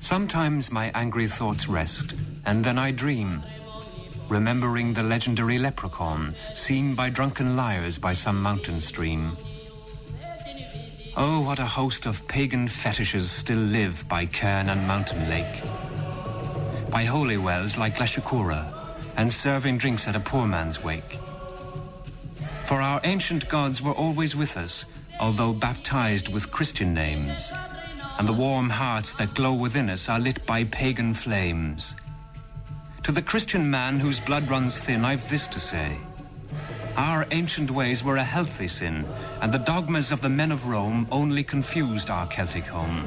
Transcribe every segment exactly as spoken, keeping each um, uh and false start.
Sometimes my angry thoughts rest, and then I dream, remembering the legendary leprechaun seen by drunken liars by some mountain stream. Oh, what a host of pagan fetishes still live by cairn and mountain lake, by holy wells like Glashukura, and serving drinks at a poor man's wake. For our ancient gods were always with us, although baptized with Christian names, and the warm hearts that glow within us are lit by pagan flames. To the Christian man whose blood runs thin, I've this to say. Our ancient ways were a healthy sin, and the dogmas of the men of Rome only confused our Celtic home.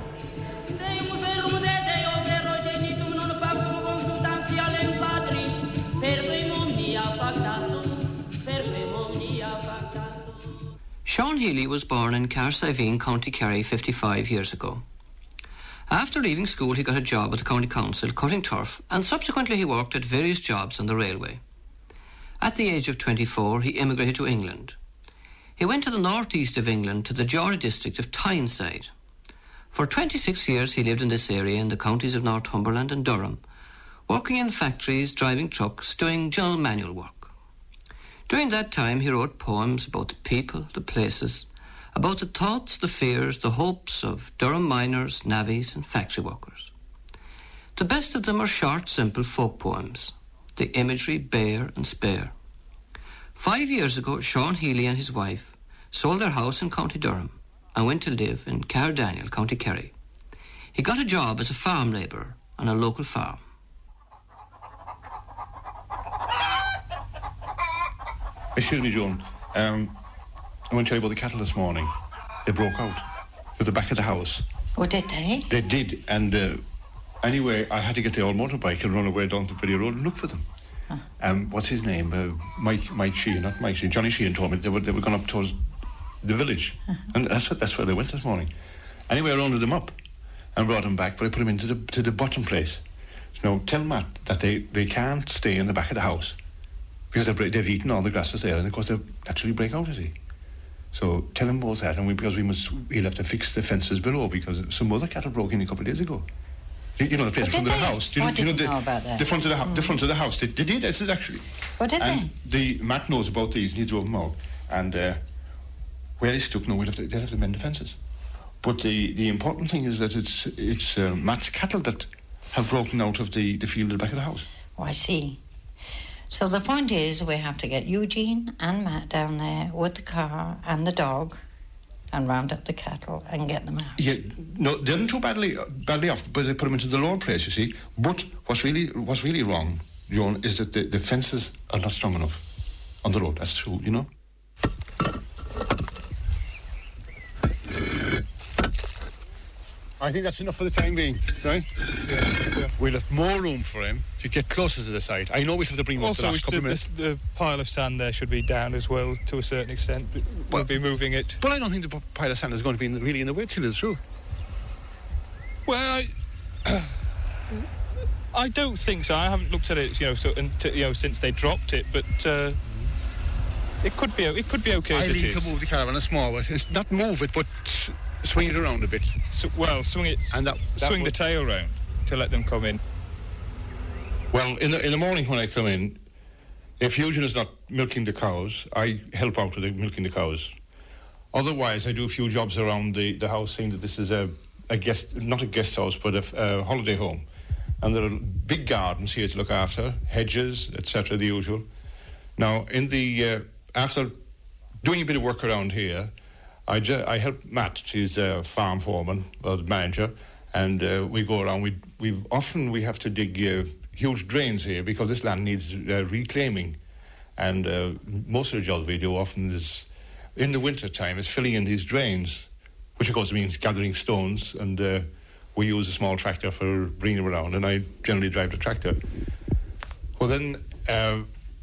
Sean Healy was born in Carsiveen, County Kerry, fifty-five years ago. After leaving school, he got a job at the County Council cutting turf, and subsequently he worked at various jobs on the railway. At the age of twenty-four, he immigrated to England. He went to the northeast of England to the Geordie district of Tyneside. For twenty-six years he lived in this area in the counties of Northumberland and Durham, working in factories, driving trucks, doing general manual work. During that time he wrote poems about the people, the places, about the thoughts, the fears, the hopes of Durham miners, navvies and factory workers. The best of them are short, simple folk poems, the imagery bare and spare. Five years ago, Sean Healy and his wife sold their house in County Durham and went to live in Cardaniel, County Kerry. He got a job as a farm labourer on a local farm. Excuse me, Joan. Um, I want to tell you about the cattle this morning. They broke out at the back of the house. Oh, did they? They did, and uh, anyway, I had to get the old motorbike and run away down the Billy Road and look for them. Huh. Um, what's his name? Uh, Mike Mike Sheehan, not Mike Sheehan. Johnny Sheehan told me they were they were going up towards the village, uh-huh. and that's that's where they went this morning. Anyway, I rounded them up and brought them back, but I put them into the to the bottom place. So now tell Matt that they, they can't stay in the back of the house because they've they've eaten all the grasses there, and of course they'll naturally break out, you see. So tell him both that, and we, because we must, we'll have to fix the fences below because some other cattle broke in a couple of days ago. You, you know the place in front of the house. Do you, oh, do you know, the, know about that. the front of the, mm. the front of the house? They, they did. This is actually. What did and they? The Matt knows about these, and he drove them out. And uh, where he's stuck now, we'll have to, they'll have to mend the fences. But the, the important thing is that it's it's uh, Matt's cattle that have broken out of the, the field at the back of the house. Oh, I see. So the point is, we have to get Eugene and Matt down there with the car and the dog, and round up the cattle and get them out. Yeah, no, they didn't too badly badly off, but they put them into the lower place, you see. But what's really what's really wrong, Joan, is that the, the fences are not strong enough on the road. That's true, you know. I think that's enough for the time being, right? Yeah, yeah. We'll have more room for him to get closer to the site. I know we'll have to bring him up the last couple the, of minutes. the, the pile of sand there should be down as well, to a certain extent. We'll well, be moving it. But I don't think the pile of sand is going to be in the, really in the way, till it's true. Well, I, I don't think so. I haven't looked at it, you know, so, until, you know, since they dropped it, but uh, it could be it could be okay as it is. I need to move the caravan a small way. Not move it, but swing it around a bit. So, well, swing it, and that, that swing would... the tail round to let them come in. Well, in the in the morning when I come in, if Eugene is not milking the cows, I help out with the milking the cows. Otherwise, I do a few jobs around the, the house, saying that this is a, a guest, not a guest house, but a, a holiday home. And there are big gardens here to look after, hedges, et cetera, the usual. Now, in the uh, after doing a bit of work around here, I, ju- I help Matt, he's a farm foreman, or the manager, and uh, we go around. We we often we have to dig uh, huge drains here because this land needs uh, reclaiming, and uh, most of the jobs we do often is in the winter time is filling in these drains, which of course means gathering stones, and uh, we use a small tractor for bringing them around, and I generally drive the tractor. Well then. Uh,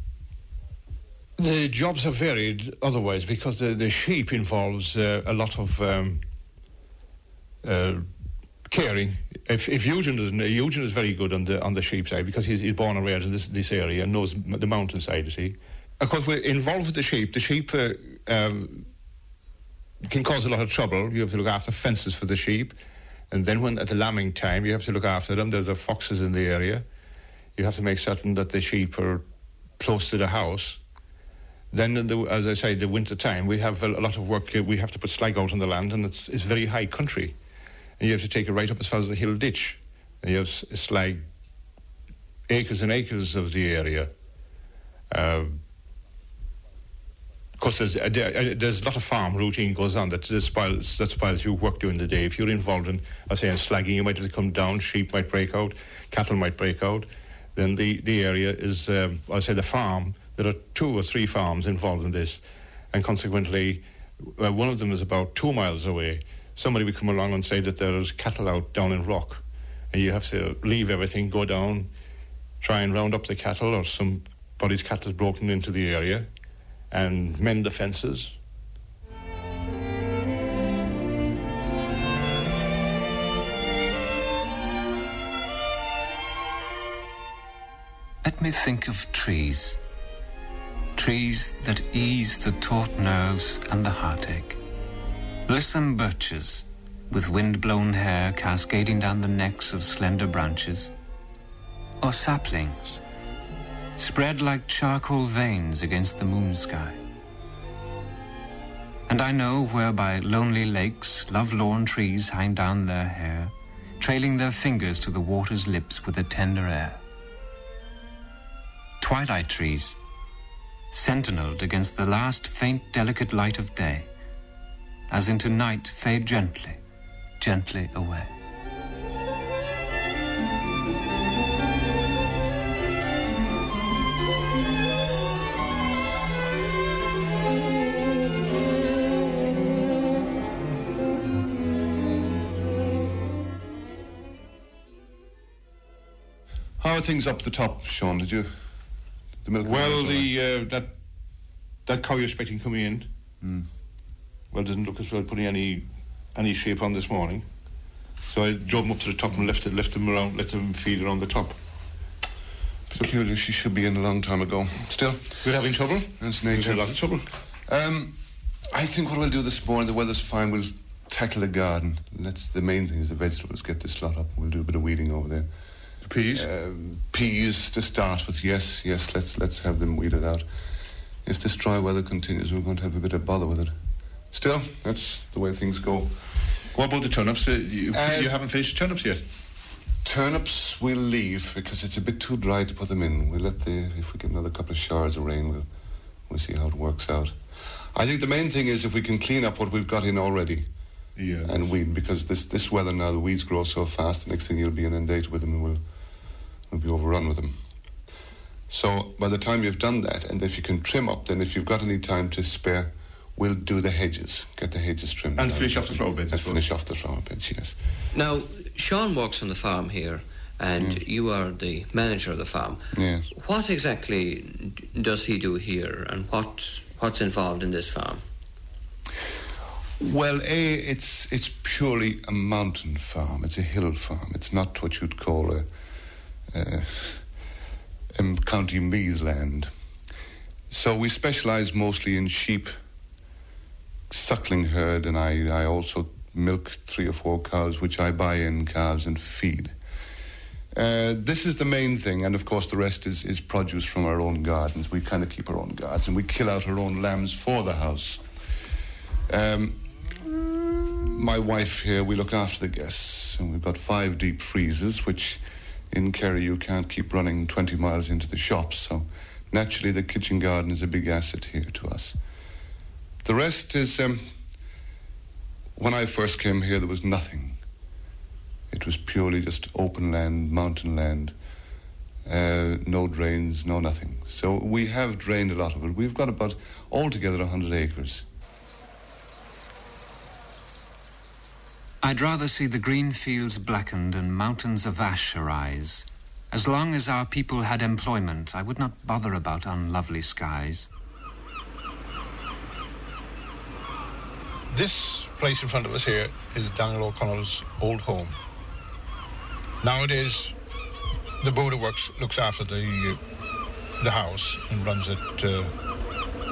The jobs are varied otherwise because the, the sheep involves uh, a lot of um, uh, caring. If, if Eugene doesn't, Eugene is very good on the on the sheep side because he's, he's born and reared in this, this area and knows the mountain side, you see. Of course, we're involved with the sheep. The sheep uh, um, can cause a lot of trouble. You have to look after fences for the sheep. And then when at the lambing time, you have to look after them. There's the foxes in the area. You have to make certain that the sheep are close to the house. Then, in the, as I say, the winter time, we have a, a lot of work. We have to put slag out on the land, and it's, it's very high country. And you have to take it right up as far as the hill ditch. And you have slag acres and acres of the area. Uh, of course, there's, uh, there's a lot of farm routine goes on that spoils, that spoils your work during the day. If you're involved in, I say, in slagging, you might have to come down, sheep might break out, cattle might break out. Then the, the area is, um, I say, the farm. There are two or three farms involved in this, and consequently, uh, one of them is about two miles away. Somebody would come along and say that there's cattle out down in Rock, and you have to leave everything, go down, try and round up the cattle, or somebody's cattle is broken into the area, and mend the fences. Let me think of trees. Trees that ease the taut nerves and the heartache. Lissome birches, with wind-blown hair cascading down the necks of slender branches. Or saplings, spread like charcoal veins against the moon sky. And I know where by lonely lakes lovelorn trees hang down their hair, trailing their fingers to the water's lips with a tender air. Twilight trees, sentineled against the last faint delicate light of day, as into night fade gently, gently away. How are things up the top, Sean? Did you... The milk well, the uh, that that cow you're expecting coming in, mm. well, doesn't look as well putting any any shape on this morning. So I drove them up to the top and left it, left them around, let them feed around the top. Peculiar, she should be in a long time ago. Still, we're having trouble. That's nature. We're a lot of trouble. Um, I think what we'll do this morning, the weather's fine. We'll tackle the garden. That's the main thing is the vegetables. Get this lot up. We'll do a bit of weeding over there. The peas? Uh, peas to start with, yes, yes, let's let's have them weeded out. If this dry weather continues, we're going to have a bit of bother with it. Still, that's the way things go. What about the turnips? Uh, you, uh, you haven't finished turnips yet? Turnips we'll leave because it's a bit too dry to put them in. We'll let the, if we get another couple of showers of rain, we'll, we'll see how it works out. I think the main thing is if we can clean up what we've got in already. Yeah. And weed, because this, this weather now, the weeds grow so fast, the next thing you'll be inundated with them and we'll, we'll be overrun with them. So by the time you've done that, and if you can trim up, then if you've got any time to spare, we'll do the hedges, get the hedges trimmed. And finish off the flower beds. And finish off the flower beds, yes. Now, Sean works on the farm here, and mm. you are the manager of the farm. Yes. What exactly does he do here, and what what's involved in this farm? Well, A, it's it's purely a mountain farm. It's a hill farm. It's not what you'd call a, a, a County Meath land. So we specialise mostly in sheep, suckling herd, and I, I also milk three or four cows, which I buy in calves and feed. Uh, this is the main thing, and of course the rest is, is produce from our own gardens. We kind of keep our own gardens, and we kill out our own lambs for the house. Um, my wife here, we look after the guests, and we've got five deep freezers, which in Kerry you can't keep running twenty miles into the shops, so naturally the kitchen garden is a big asset here to us. The rest is, um, when I first came here there was nothing. It was purely just open land, mountain land, uh, no drains, no nothing. So we have drained a lot of it. We've got about altogether one hundred acres. I'd rather see the green fields blackened and mountains of ash arise. As long as our people had employment, I would not bother about unlovely skies. This place in front of us here is Daniel O'Connell's old home. Nowadays, the Board of Works looks after the uh, the house and runs it. Uh,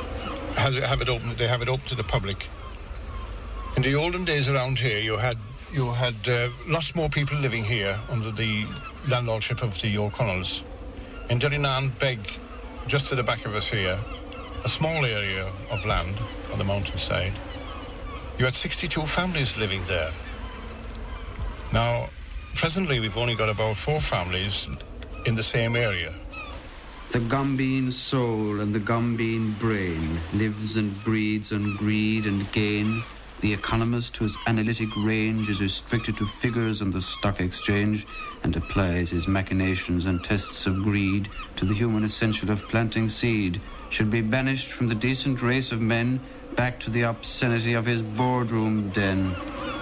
has have it open. They have it open to the public. In the olden days around here, you had you had uh, lots more people living here under the landlordship of the O'Connells. In Derrynan Beg, just to the back of us here, a small area of land on the mountainside, you had sixty-two families living there. Now, presently we've only got about four families in the same area. The Gumbean soul and the Gumbean brain lives and breeds on greed and gain. The economist whose analytic range is restricted to figures on the stock exchange and applies his machinations and tests of greed to the human essential of planting seed should be banished from the decent race of men back to the obscenity of his boardroom den.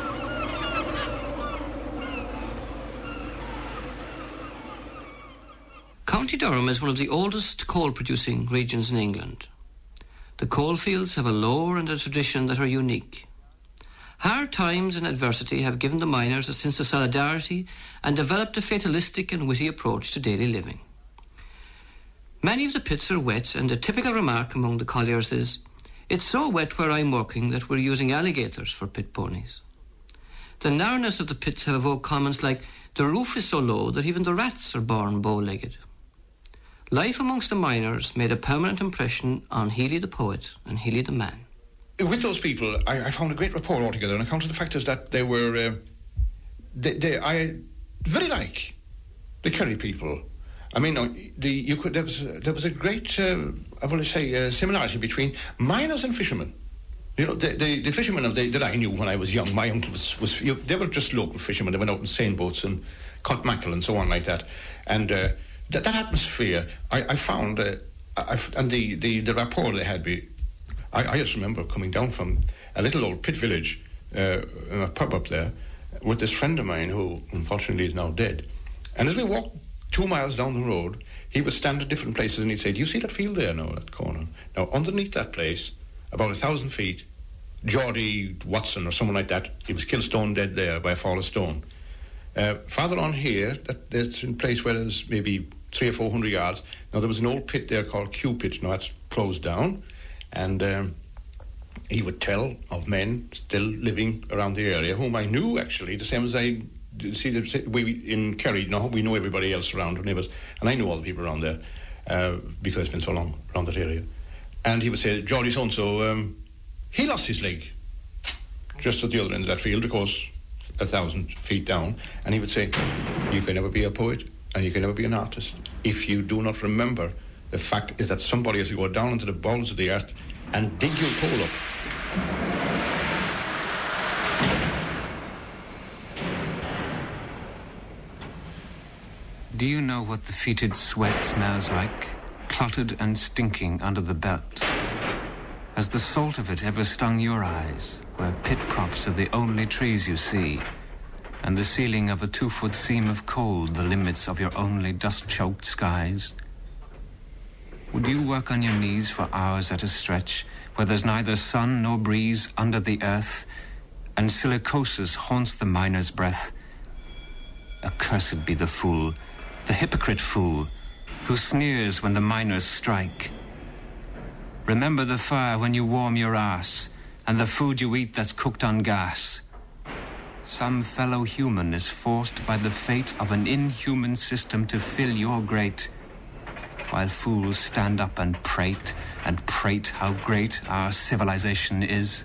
County Durham is one of the oldest coal-producing regions in England. The coalfields have a lore and a tradition that are unique. Hard times and adversity have given the miners a sense of solidarity and developed a fatalistic and witty approach to daily living. Many of the pits are wet, and a typical remark among the colliers is, "It's so wet where I'm working that we're using alligators for pit ponies." The narrowness of the pits have evoked comments like, "The roof is so low that even the rats are born bow-legged." Life amongst the miners made a permanent impression on Healy the poet and Healy the man. With those people, I, I found a great rapport altogether, on account of the fact is that they were, uh, they, they, I very like the Kerry people. I mean, no, the, you could, there was there was a great, uh, I want to say, uh, similarity between miners and fishermen. You know, the the, the fishermen of the, that I knew when I was young, my uncle was, was you know, they were just local fishermen. They went out in seine boats and caught mackerel and so on like that. And uh, that, that atmosphere, I, I found, uh, I, and the, the, the rapport they had, be, I, I just remember coming down from a little old pit village, uh, in a pub up there, with this friend of mine who unfortunately is now dead. And as we walked two miles down the road, he would stand at different places and he'd say, "Do you see that field there? No, that corner. Now, underneath that place, about a thousand feet, Geordie Watson or someone like that, he was killed stone dead there by a fall of stone. Uh, farther on here, that, that's in a place where there's maybe three or four hundred yards. Now, there was an old pit there called Cupid. Now, that's closed down. And um, he would tell of men still living around the area, whom I knew, actually, the same as I see the, we in Kerry, you know, we know everybody else around, our neighbours, and I know all the people around there uh, because it's been so long around that area. And he would say, "Geordie so-and-so, um, he lost his leg just at the other end of that field, of course, a thousand feet down." And he would say, "You can never be a poet and you can never be an artist if you do not remember the fact is that somebody has to go down into the bowels of the earth and dig your coal up." Do you know what the fetid sweat smells like? Clotted and stinking under the belt. Has the salt of it ever stung your eyes, where pit props are the only trees you see, and the ceiling of a two-foot seam of coal the limits of your only dust-choked skies? Would you work on your knees for hours at a stretch, where there's neither sun nor breeze under the earth, and silicosis haunts the miner's breath? Accursed be the fool, the hypocrite fool, who sneers when the miners strike. Remember the fire when you warm your ass, and the food you eat that's cooked on gas. Some fellow human is forced by the fate of an inhuman system to fill your grate, while fools stand up and prate and prate how great our civilization is.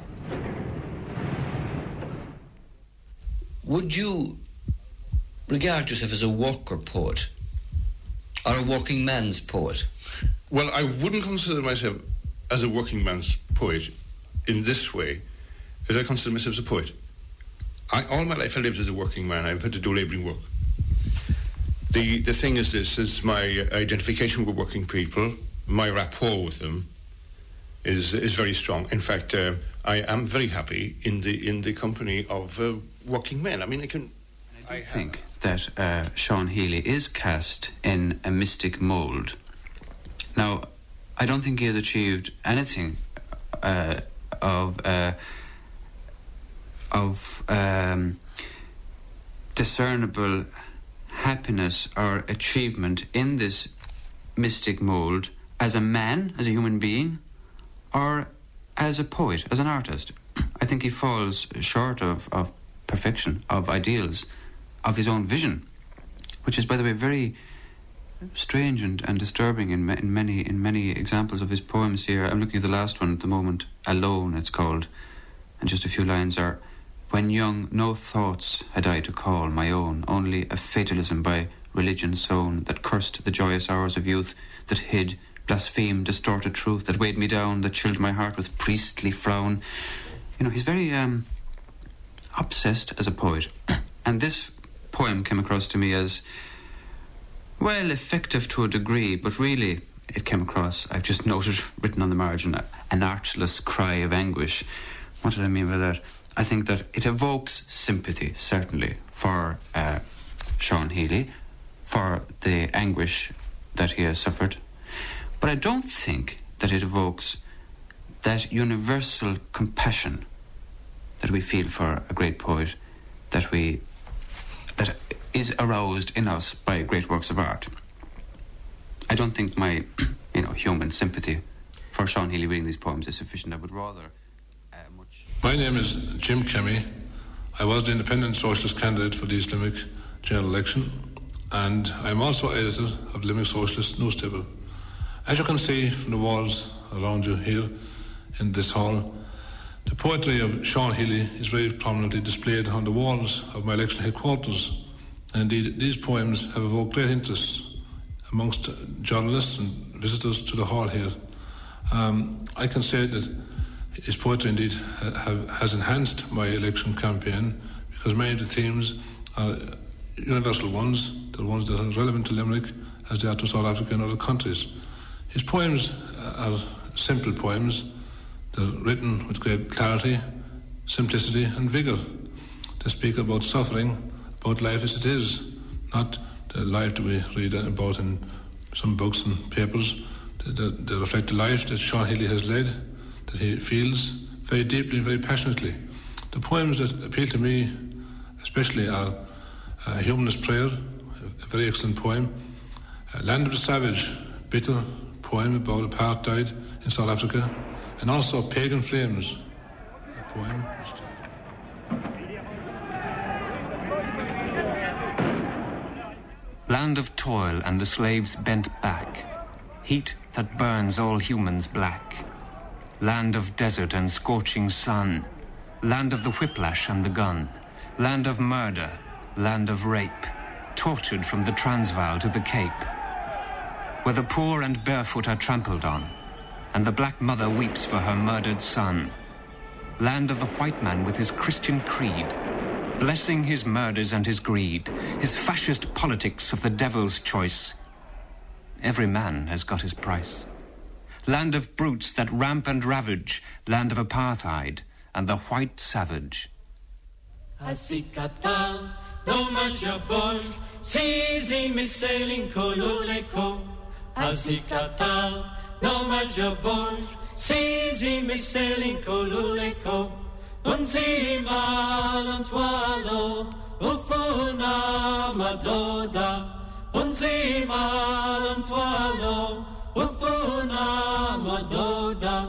Would you regard yourself as a worker poet or a working man's poet? Well, I wouldn't consider myself as a working man's poet in this way, as I consider myself as a poet. I, all my life I lived as a working man. I've had to do labouring work. The the thing is this, is my identification with working people, my rapport with them is is very strong. In fact, uh, I am very happy in the in the company of uh, working men. I mean, I can... I think that uh, Sean Healy is cast in a mystic mould. Now, I don't think he has achieved anything uh, of uh, of um, discernible happiness or achievement in this mystic mould as a man, as a human being, or as a poet, as an artist. I think he falls short of, of perfection, of ideals, of his own vision, which is, by the way, very strange and, and disturbing in, in many in many examples of his poems here. I'm looking at the last one at the moment, Alone it's called, and just a few lines are: when young, no thoughts had I to call my own, only a fatalism by religion sown, that cursed the joyous hours of youth, that hid, blasphemed, distorted truth, that weighed me down, that chilled my heart with priestly frown. You know, he's very um, obsessed as a poet. And this poem came across to me as, well, effective to a degree, but really it came across, I've just noted, written on the margin, an artless cry of anguish. What did I mean by that? I think that it evokes sympathy, certainly, for uh, Sean Healy, for the anguish that he has suffered. But I don't think that it evokes that universal compassion that we feel for a great poet, that we that is aroused in us by great works of art. I don't think my, you know, human sympathy for Sean Healy reading these poems is sufficient. I would rather uh, much... My name is Jim Kemmy. I was the independent socialist candidate for the East Limerick general election, and I'm also editor of the Limerick Socialist newspaper. As you can see from the walls around you here in this hall, the poetry of Sean Healy is very prominently displayed on the walls of my election headquarters. And indeed, these poems have evoked great interest amongst journalists and visitors to the hall here. Um, I can say that his poetry indeed have, has enhanced my election campaign, because many of the themes are universal ones, the ones that are relevant to Limerick as they are to South Africa and other countries. His poems are simple poems. They're written with great clarity, simplicity and vigour. They speak about suffering, about life as it is, not the life that we read about in some books and papers. They, they reflect the life that Sean Healy has led, that he feels very deeply and very passionately. The poems that appeal to me especially are uh, Humanist Prayer, a very excellent poem, uh, Land of the Savage, bitter poem about apartheid in South Africa, and also Pagan Flames, a poem which... Land of toil and the slaves bent back, heat that burns all humans black. Land of desert and scorching sun, land of the whiplash and the gun, land of murder, land of rape, tortured from the Transvaal to the Cape, where the poor and barefoot are trampled on, and the black mother weeps for her murdered son. Land of the white man with his Christian creed, blessing his murders and his greed, his fascist politics of the devil's choice. Every man has got his price. Land of brutes that ramp and ravage, land of apartheid and the white savage. Asikata, no masha boy, seizing me sailing koluleko. Asikata, no masha boy, seizing me sailing koluleko. Unzimal and twalo, ufuna madoda. Unzimal and twalo, ufuna madoda.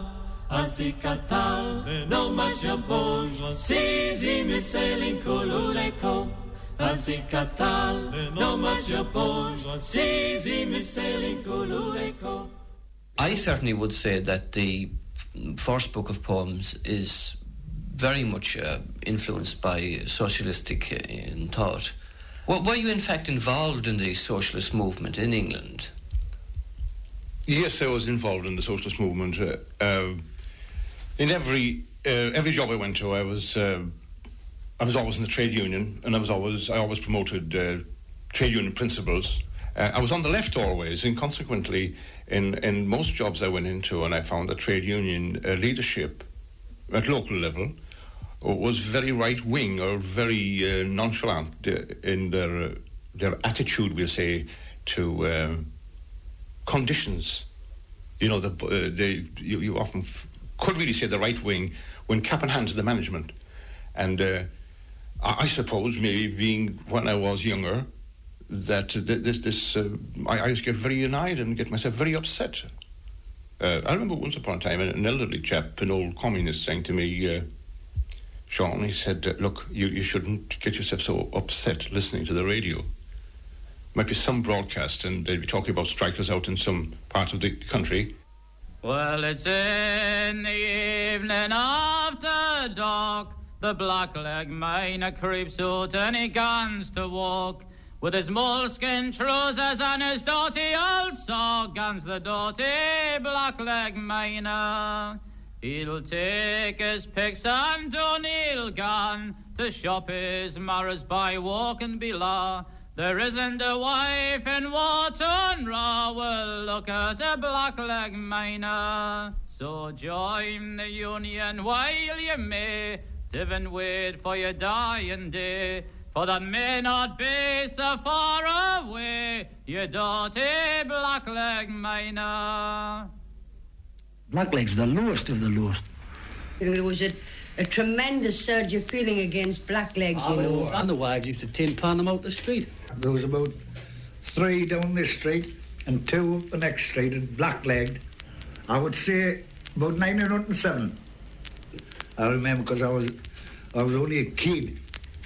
Azikatal, no masha boy, sizi me sailing koluleko. Azikatal, no masha boy, sizi me sailing koluleko. I certainly would say that the first book of poems is very much uh, influenced by socialistic uh, in thought. Well, were you in fact involved in the socialist movement in England? Yes, I was involved in the socialist movement. Uh, uh, in every uh, every job I went to, I was uh, I was always in the trade union, and I was always I always promoted uh, trade union principles. Uh, I was on the left always, and consequently, in in most jobs I went into, and I found that trade union uh, leadership at local level was very right-wing or very uh, nonchalant in their uh, their attitude, we'll say, to uh, conditions. You know, the, uh, they, you, you often f- could really say the right-wing when cap in hand to the management. And uh, I, I suppose, maybe being when I was younger, that uh, this, this uh, I, I used to get very annoyed and get myself very upset. Uh, I remember once upon a time an elderly chap, an old communist, saying to me, uh, Sean, he said, uh, look, you, you shouldn't get yourself so upset listening to the radio. Might be some broadcast and they'll be talking about strikers out in some part of the country. Well, it's in the evening after dark, the blackleg miner creeps out and he guns to walk. With his moleskin trousers and his dirty old sock, guns the dirty blackleg miner. He'll take his picks and O'Neill gun to shop his marrows by walking below. There isn't a wife in Wharton Raw will look at a blackleg miner. So join the union while you may, live and wait for your dying day. For that may not be so far away, you dirty blackleg miner. Blackleg's the lowest of the lowest. There was a, a tremendous surge of feeling against blacklegs, you know. And the wives used to tin pan them out the street. There was about three down this street and two up the next street, and blacklegged. I would say about nineteen oh seven. I remember because I was, I was only a kid.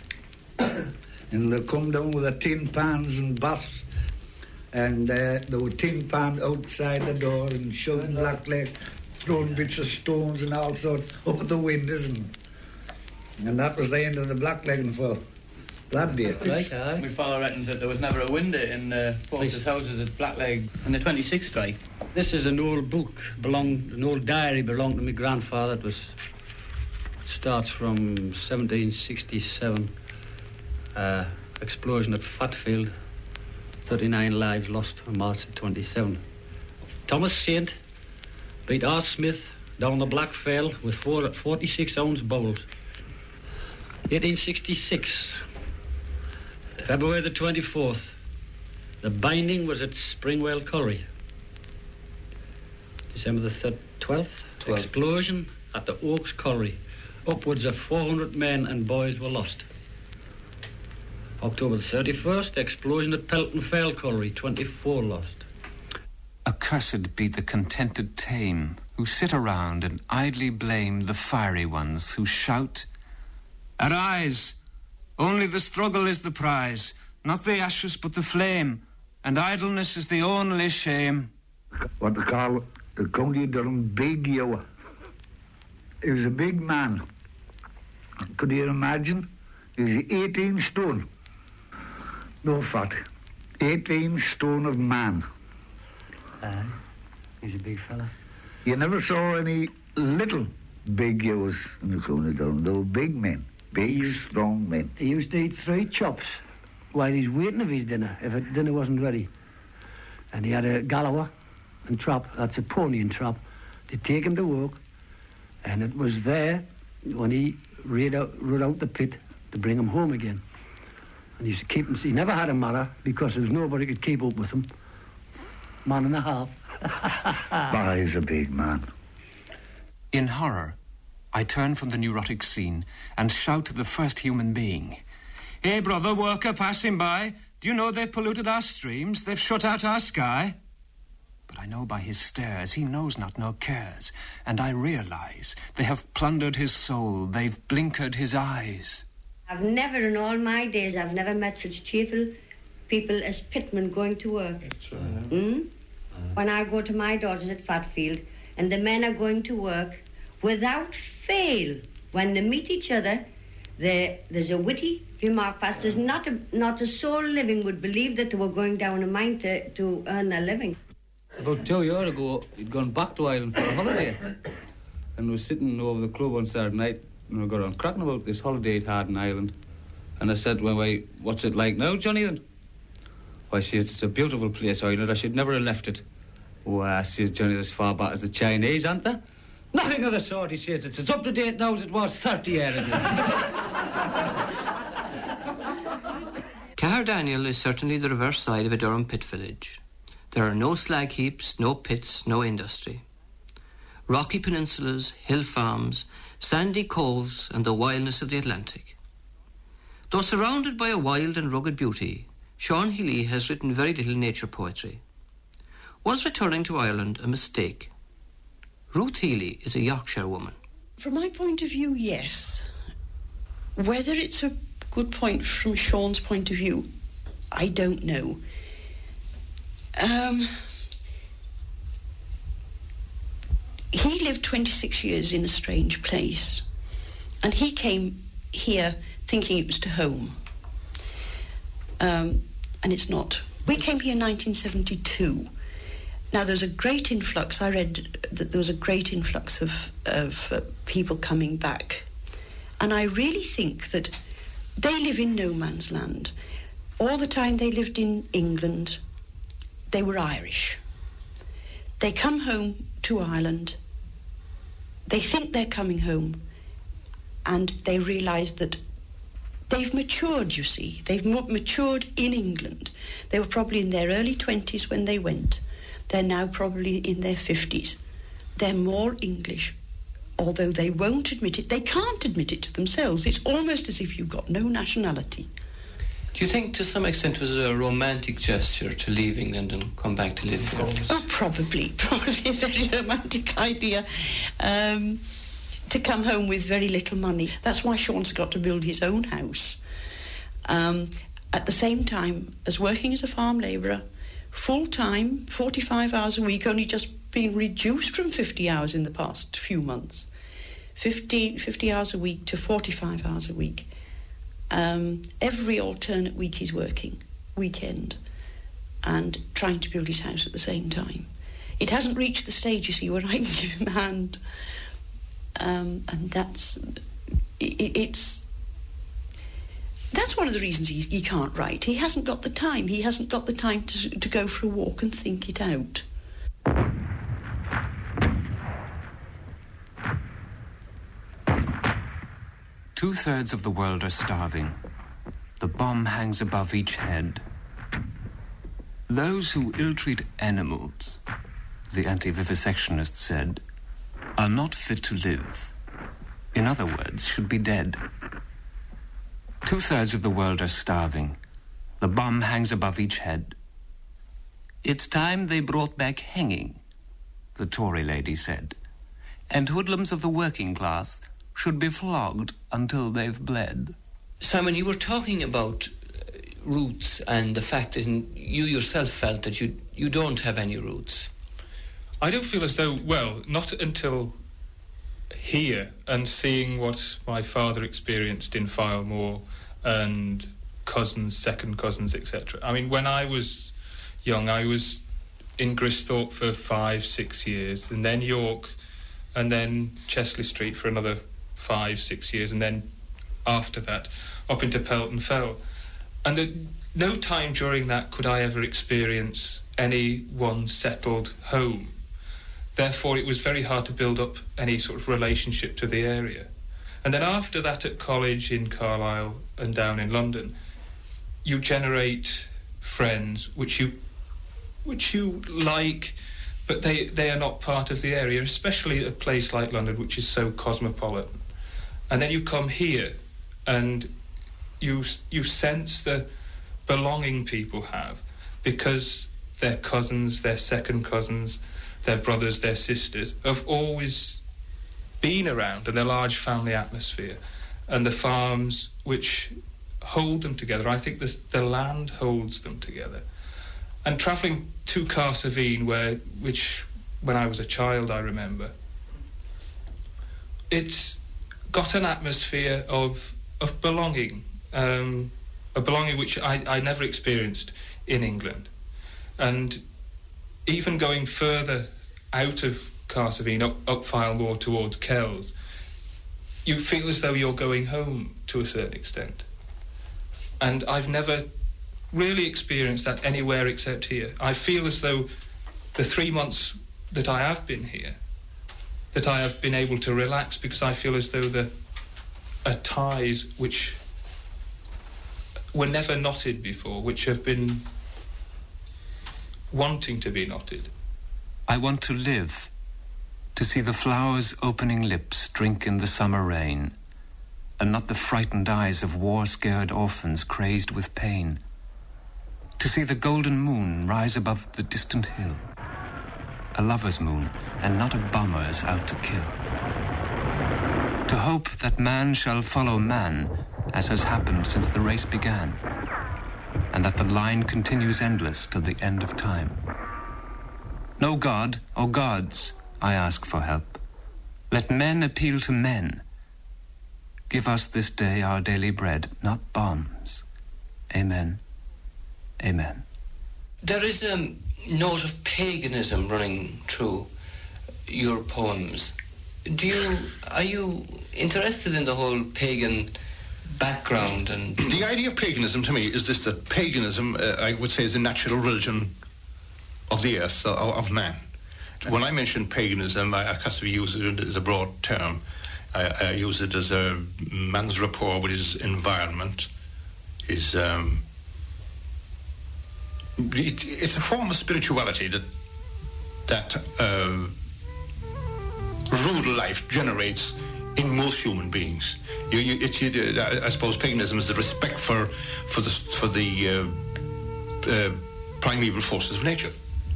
And they come down with the tin pans and baths, and uh, they were tin pan outside the doors and shouting blackleg, throwing bits of stones and all sorts up at the windows, and, and that was the end of the blacklegging for that day. Right, aye. My father reckons that there was never a window in uh, folks' houses at Blackleg in the twenty-sixth strike. This is an old book, belonged, an old diary belonged to my grandfather. It was it starts from seventeen sixty-seven. Uh, explosion at Fatfield, thirty-nine lives lost on March the twenty-seventh. Thomas Saint beat R. Smith down the Black Fell with four forty-six ounce bowls. eighteen sixty-six, February the twenty-fourth, the binding was at Springwell Colliery. December the twelfth, explosion at the Oaks Colliery. Upwards of four hundred men and boys were lost. October the thirty-first, explosion at Pelton Fell Colliery, twenty-four lost. Accursed be the contented tame, who sit around and idly blame the fiery ones who shout, "Arise! Only the struggle is the prize, not the ashes but the flame, and idleness is the only shame." What they call the County Durham Big Yower. He was a big man. Could you imagine? He was eighteen stone. No fat. eighteen stone of man. Aye, he's a big fella. You never saw any little big yos in the County Durham. They were big men. Big, used, strong men. He used to eat three chops while he's waiting for his dinner, if it, dinner wasn't ready. And he had a Galloway and trap, that's a pony and trap, to take him to work. And it was there when he rode out, rode out the pit to bring him home again. And he used to keep him, he never had a mother because there's nobody could keep up with him. Man and a half. Ah, he's a big man. In horror, I turn from the neurotic scene and shout to the first human being, "Hey, brother worker passing by, do you know they've polluted our streams? They've shut out our sky?" But I know by his stares he knows not nor cares, and I realise they have plundered his soul, they've blinkered his eyes. I've never in all my days, I've never met such cheerful people as pitmen going to work. That's right. Mm? When I go to my daughters at Fatfield and the men are going to work, without fail, when they meet each other, there's a witty remark passed. There's not a, not a soul living would believe that they were going down a mine to, to earn their living. About two years ago, he'd gone back to Ireland for a holiday and was sitting over the club on Saturday night and we got on cracking about this holiday he'd had in Ireland. And I said, well, why, what's it like now, Johnny, then? Why, she says, it's a beautiful place, Ireland. I should never have left it. Why, says Johnny, as far back as the Chinese, aren't they? Nothing of the sort, he says. It's as up to date now as it was thirty years ago. Caherdaniel is certainly the reverse side of a Durham pit village. There are no slag heaps, no pits, no industry. Rocky peninsulas, hill farms, sandy coves and the wildness of the Atlantic. Though surrounded by a wild and rugged beauty, Sean Healy has written very little nature poetry. Was returning to Ireland a mistake? Ruth Healy is a Yorkshire woman. From my point of view, yes. Whether it's a good point from Sean's point of view, I don't know. Um, he lived twenty-six years in a strange place, and he came here thinking it was to home. Um, and it's not. We came here in nineteen seventy-two. Now, there was a great influx. I read that there was a great influx of, of uh, people coming back. And I really think that they live in no man's land. All the time they lived in England, they were Irish. They come home to Ireland. They think they're coming home. And they realise that they've matured, you see. They've matured in England. They were probably in their early twenties when they went. They're now probably in their fifties. They're more English, although they won't admit it. They can't admit it to themselves. It's almost as if you've got no nationality. Do you think to some extent it was a romantic gesture to leave England and come back to live here? Oh, probably. Probably a very romantic idea. Um, to come home with very little money. That's why Sean's got to build his own house. Um, at the same time as working as a farm labourer, full-time, forty-five hours a week, only just been reduced from fifty hours in the past few months. fifty, fifty hours a week to forty-five hours a week. Um, every alternate week he's working, weekend, and trying to build his house at the same time. It hasn't reached the stage, you see, where I can give him a hand. Um, and that's... It, it's... That's one of the reasons he, he can't write. He hasn't got the time. He hasn't got the time to, to go for a walk and think it out. Two-thirds of the world are starving. The bomb hangs above each head. Those who ill-treat animals, the anti-vivisectionist said, are not fit to live. In other words, should be dead. Two-thirds of the world are starving. The bomb hangs above each head. It's time they brought back hanging, the Tory lady said. And hoodlums of the working class should be flogged until they've bled. Simon, you were talking about uh, roots and the fact that you yourself felt that you you don't have any roots. I don't feel as though, well, not until here and seeing what my father experienced in Filemore and cousins, second cousins, et cetera. I mean, when I was young, I was in Gristhorpe for five, six years, and then York, and then Chesley Street for another five, six years, and then after that, up into Pelton Fell. And at no time during that could I ever experience any one settled home. Therefore, it was very hard to build up any sort of relationship to the area. And then after that, at college in Carlisle and down in London, you generate friends which you which you like, but they, they are not part of the area, especially a place like London, which is so cosmopolitan. And then you come here, and you you sense the belonging people have, because their cousins, their second cousins, their brothers, their sisters, have always been around, and their large family atmosphere, and the farms which hold them together. I think this, the land holds them together. And travelling to Carsavine, where, which, when I was a child, I remember, it's got an atmosphere of of belonging, um, a belonging which I, I never experienced in England. And even going further out of Carsavine, up, up Filemore towards Kells, you feel as though you're going home to a certain extent. And I've never really experienced that anywhere except here. I feel as though the three months that I have been here, that I have been able to relax, because I feel as though the are ties which were never knotted before, which have been wanting to be knotted. I want to live, to see the flowers' opening lips drink in the summer rain, and not the frightened eyes of war-scared orphans crazed with pain. To see the golden moon rise above the distant hill, a lover's moon and not a bomber's out to kill. to hope that man shall follow man, as has happened since the race began, and that the line continues endless till the end of time. No God, O gods, I ask for help. Let men appeal to men. Give us this day our daily bread, not bombs. Amen. Amen. There is a note of paganism running through your poems. Do you, are you interested in the whole pagan background? And the idea of paganism to me is this, that paganism, uh, I would say, is a natural religion of the earth, of, of man. When I mention paganism, I, I can't use it as a broad term. I, I use it as a man's rapport with his environment, his... Um, it, it's a form of spirituality that that uh, rural life generates in most human beings. You, you, it, you, I suppose paganism is the respect for for the for the uh, uh, primeval forces of nature.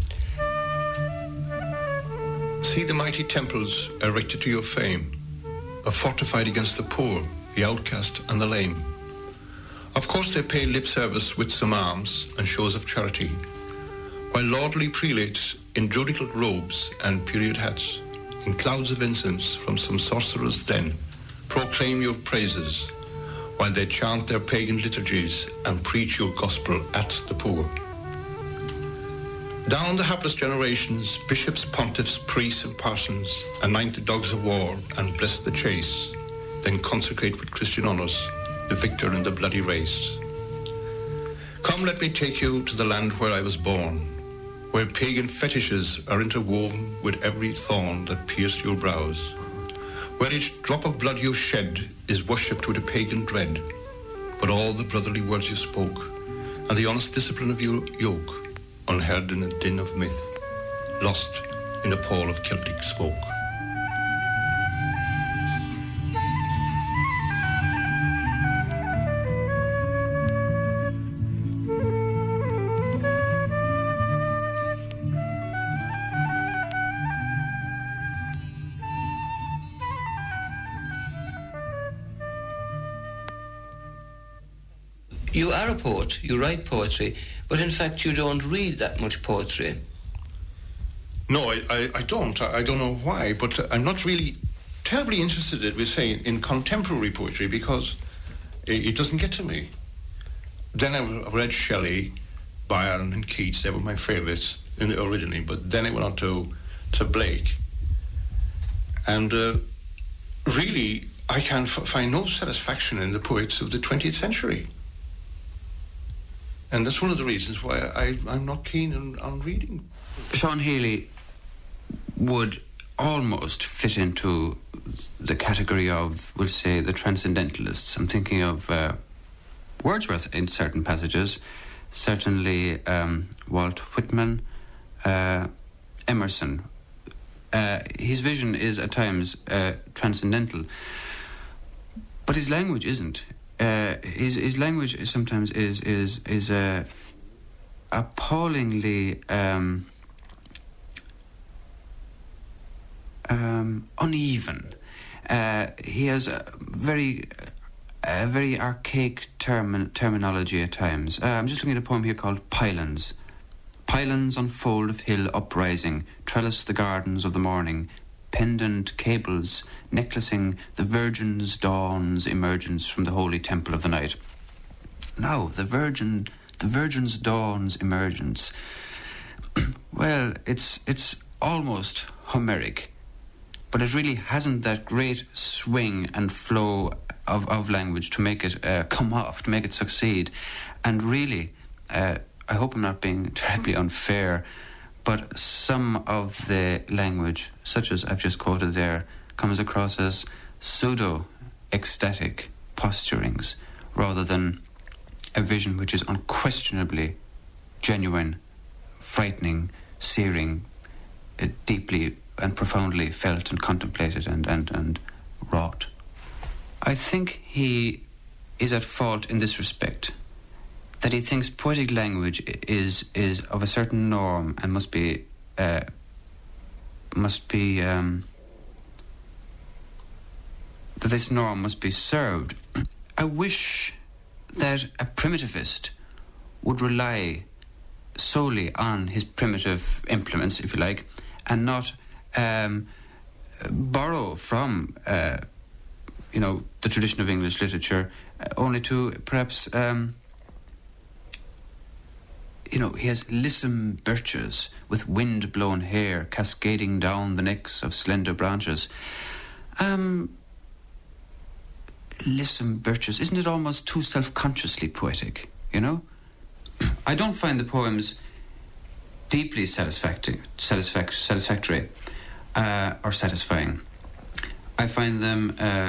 See the mighty temples erected to your fame, are fortified against the poor, the outcast, and the lame. Of course they pay lip service with some alms and shows of charity, while lordly prelates in judicial robes and period hats, in clouds of incense from some sorcerer's den, proclaim your praises, while they chant their pagan liturgies and preach your gospel at the poor. Down the hapless generations, bishops, pontiffs, priests, and parsons anoint the dogs of war and bless the chase, then consecrate with Christian honours the victor in the bloody race. Come, let me take you to the land where I was born, where pagan fetishes are interwoven with every thorn that pierced your brows, where each drop of blood you shed is worshipped with a pagan dread, but all the brotherly words you spoke and the honest discipline of your yoke, unheard in a din of myth, lost in a pall of Celtic smoke. You are a poet, you write poetry, but in fact you don't read that much poetry. No, I, I, I don't. I, I don't know why, but uh, I'm not really terribly interested, we say, in contemporary poetry because it, it doesn't get to me. Then I read Shelley, Byron and Keats. They were my favourites originally, but then I went on to, to Blake. And uh, really, I can f- find no satisfaction in the poets of the twentieth century. And that's one of the reasons why I, I'm not keen on, on reading. Sean Healy would almost fit into the category of, we'll say, the transcendentalists. I'm thinking of uh, Wordsworth in certain passages, certainly um, Walt Whitman, uh, Emerson. Uh, his vision is at times uh, transcendental, but his language isn't. Uh, his his language is sometimes is is is uh, appallingly um, um, uneven. Uh, he has a very a very archaic term, terminology at times. Uh, I'm just looking at a poem here called Pylons. Pylons on fold of hill uprising, trellis the gardens of the morning. Pendant cables necklacing the Virgin's dawn's emergence from the holy temple of the night. Now, the Virgin, the Virgin's dawn's emergence. Well, it's it's almost Homeric, but it really hasn't that great swing and flow of, of language to make it uh, come off, to make it succeed. And really, uh, I hope I'm not being terribly unfair, but some of the language, such as I've just quoted there, comes across as pseudo-ecstatic posturings rather than a vision which is unquestionably genuine, frightening, searing, uh, deeply and profoundly felt and contemplated and, and, and wrought. I think he is at fault in this respect, that he thinks poetic language is is of a certain norm and must be uh, must be um, that this norm must be served. I wish that a primitivist would rely solely on his primitive implements, if you like, and not um, borrow from, uh, you know, the tradition of English literature, uh, only to perhaps, um, you know, he has lissom birches with wind-blown hair cascading down the necks of slender branches. Um, lissom birches, isn't it almost too self-consciously poetic, you know? I don't find the poems deeply satisfactory, satisfac- satisfactory uh, or satisfying. I find them uh,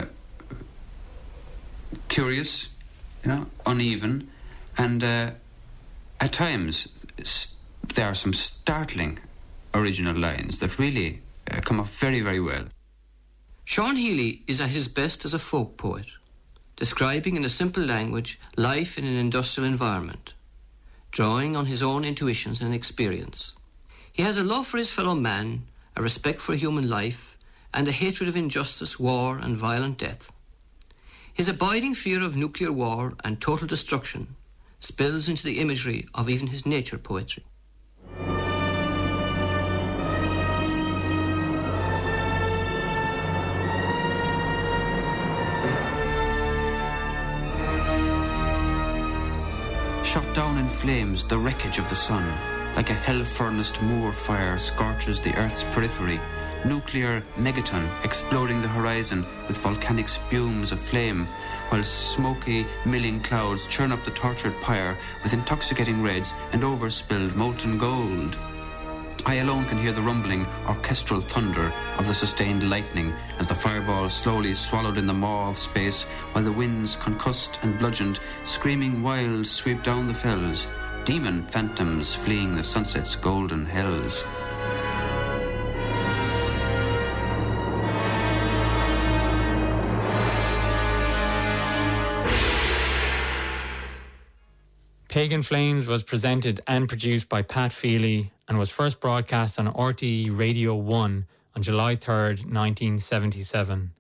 curious, you know, uneven, and uh, at times st- there are some startling original lines that really uh, come off very, very well. Sean Healy is at his best as a folk poet, describing in a simple language life in an industrial environment, drawing on his own intuitions and experience. He has a love for his fellow man, a respect for human life, and a hatred of injustice, war, and violent death. His abiding fear of nuclear war and total destruction spills into the imagery of even his nature poetry. Shot down in flames, the wreckage of the sun, like a hell-furnace moor fire, scorches the Earth's periphery. Nuclear megaton exploding the horizon with volcanic spumes of flame, while smoky, milling clouds churn up the tortured pyre with intoxicating reds and overspilled molten gold. I alone can hear the rumbling, orchestral thunder of the sustained lightning as the fireball slowly swallowed in the maw of space, while the winds, concussed and bludgeoned, screaming wild, sweep down the fells, demon phantoms fleeing the sunset's golden hells. Pagan Flames was presented and produced by Pat Feely and was first broadcast on R T E Radio one on July third, nineteen seventy-seven.